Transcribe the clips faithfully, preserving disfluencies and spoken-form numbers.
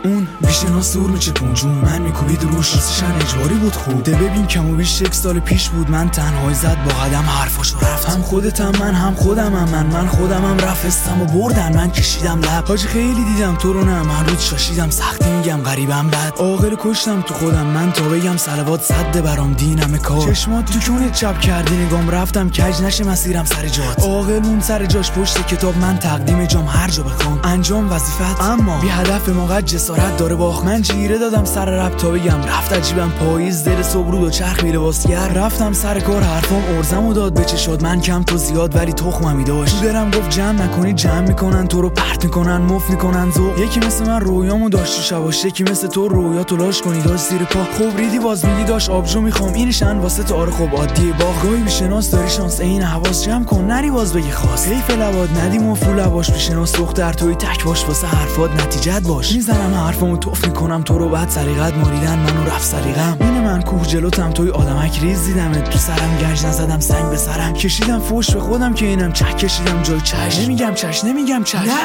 اون بیشناس دور میچپون جون من میکوبید روش راستشن اجباری بود خوب ده ببین کم و بیش یک سال پیش بود من تنهایی زد با قدم حرفاشو رفت هم خودتم من هم خودمم من من خودمم رفتم و بردن من کشیدم لب حاجی خیلی دیدم تو رو نه من رود شاشیدم سختی میگم غریبم بد عاقل کشتم تو خودم من تا بگم صلوات صد برام دینم کار چشمات تو کونه چپ کردی نگام رفتم کج نشه مسیرم سر جات عاقل مون سر جاش پشت کتاب من تقدیم جام هر جا بخوام انجام وظیفت اما بی هدف موقع جسارت داره باخت من جیره دادم سر رپ تا بگم رفت عجیبم پاییز دل صبح و چرخ می لباسگر رفتم سر کار حرفام ارزم و داد بچه شد من کم تو زیاد ولی تخممی داشت تو دلم گفت جمع نکنی جمع میکنن تو رو پرت میکنن مف میکنن ذوق یکی مثل من رویامو داشت شباش یکی مثل تو رویاتو لاش کنی داشت زیر پا خب ریدی باز میگی داش آبجو میخوام اینشن واسه تو آره خب عادیه باغ گاهی بیشناس داری شانس این حواس جمع کن نری باز بگی خواست حیف لباد ندی مفول لباش بیشناس دختر توی تک باش واسه حرفات نتیجت باش میزنم حرفامو توف میکنم تو رو بعد سلیقت ماریدن منو رفت سلیقم این من کوه جلوتم توی آدمک ریز دیدمت تو سرم گنج نزدم سنگ به سرم کشیدم فوش به خودم که اینم چک کشیدم جای چش نمیگم چش نمیگم چش نه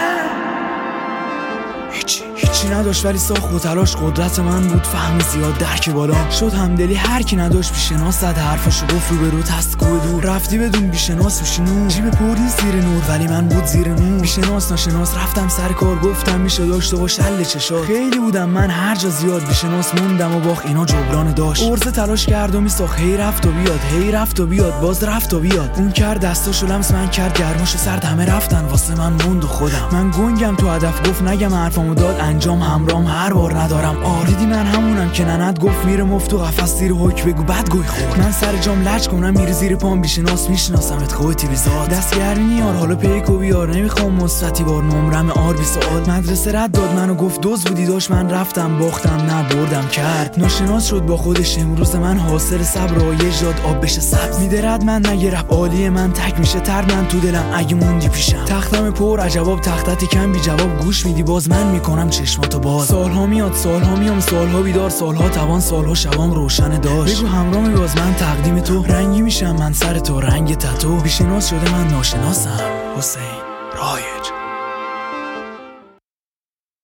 هیچی هیچی نداشت ولی ساخت و تلاش قدرت من بود فهم زیاد درک بالا شد همدلی هر کی نداشت بیشناس زد حرفاشو گفت رو به رو تست کوه دور رفتی بدون بیشناس میشی نور جیب پردی زیر نور ولی من بود زیر نور بیشناس ناشناس رفتم سر کار گفتم میشه داشت و با شل چشات خیلی بودم من هر جا زیاد بیشناس موندم و باخ اینا جبران داشت ارزه تلاش کرد و میساخت هی رفت و بیاد هی رفت و بیاد باز رفت و بیاد اون کرد دستاشو لمس من کرد گرماش سرد همه رفتن واسه من موند و خودم من گنگم تو هدف گفت نگم حرفامو داد انجام همرام هر بار ندارم آر دیدی من همونم که ننت گفت میره مفت و قفس زیر حک بگو بعد گوی خورد من سر جام لج کنم میره زیر پام بیشناس میشناسمت خودتی بیزاد دستگرمی نیار حالا پیک و بیار نمیخوام مثبتی بار نمرم آر بی سوال مدرسه رد داد منو گفت دوز بودی داشت من رفتم باختم نه بردم کرد ناشناس شد با خودش امروز من حاصل صبر و یجاد آب بشه سبز میده رد من نگه رپ عالی من تک میشه ترد من تو دلم اگه موندی پیشم تختم پر عجواب تختت کم بی جواب گوش میدی باز من میکنم چشماتو باز سالها میاد سالها میام سالها بیدار سالها توان سالها شبام روشن داشت بگو همراهی باز من تقدیم تو رنگی میشم من سر تو رنگ تتو بیشناس شده من ناشناسم حسین رای